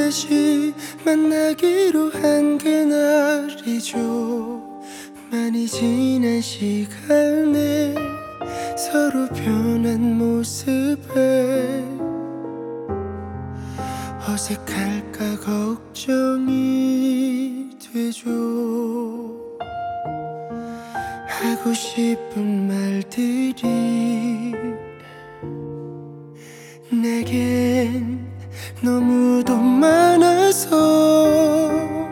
다시 만나기로 한 그날이죠. 많이 지난 시간에 서로 변한 모습에 어색할까 걱정이 되죠. 하고 싶은 말들이 내겐 너무도 많아서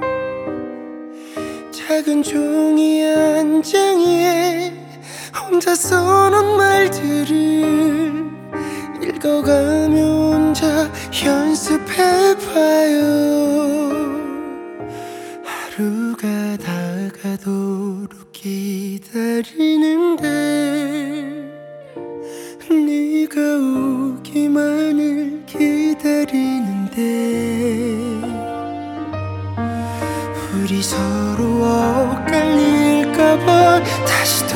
작은 종이 한 장에 혼자 써놓은 말들을 읽어가며 혼자 연습해봐요. 하루가 다가도록 기다리는데 네가 오기만을 기다리는데 우리 서로 엇갈릴까봐 다시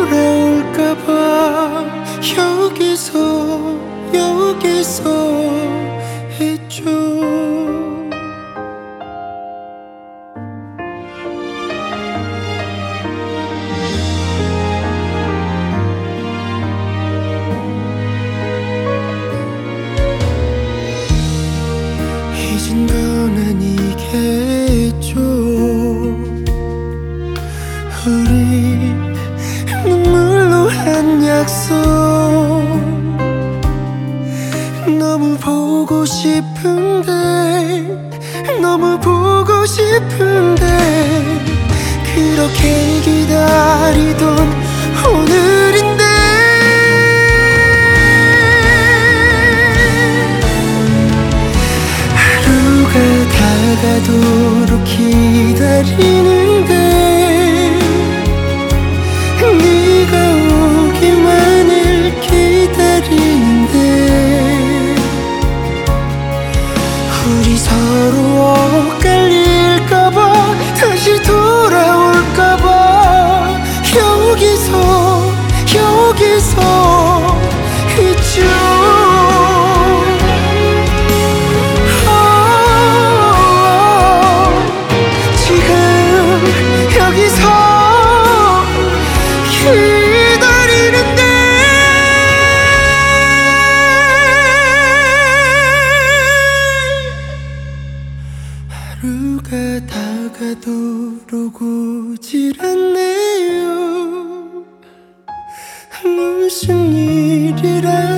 돌아올까봐 여기서 했죠. 잊은 건 아니겠죠. 우리 눈물로 한 약속 너무 보고 싶은데 너무 보고 싶은데 그렇게 기다리던 오늘인데 하루가 다가도록 기다리는데 네가 오기만을 기다리는데 우리 서로 엇갈릴까봐 다시 돌아올까봐 여기서 있죠. 지금 여기서 기다리는데 하루가 다가도록 오질 않네요. 무슨 일이라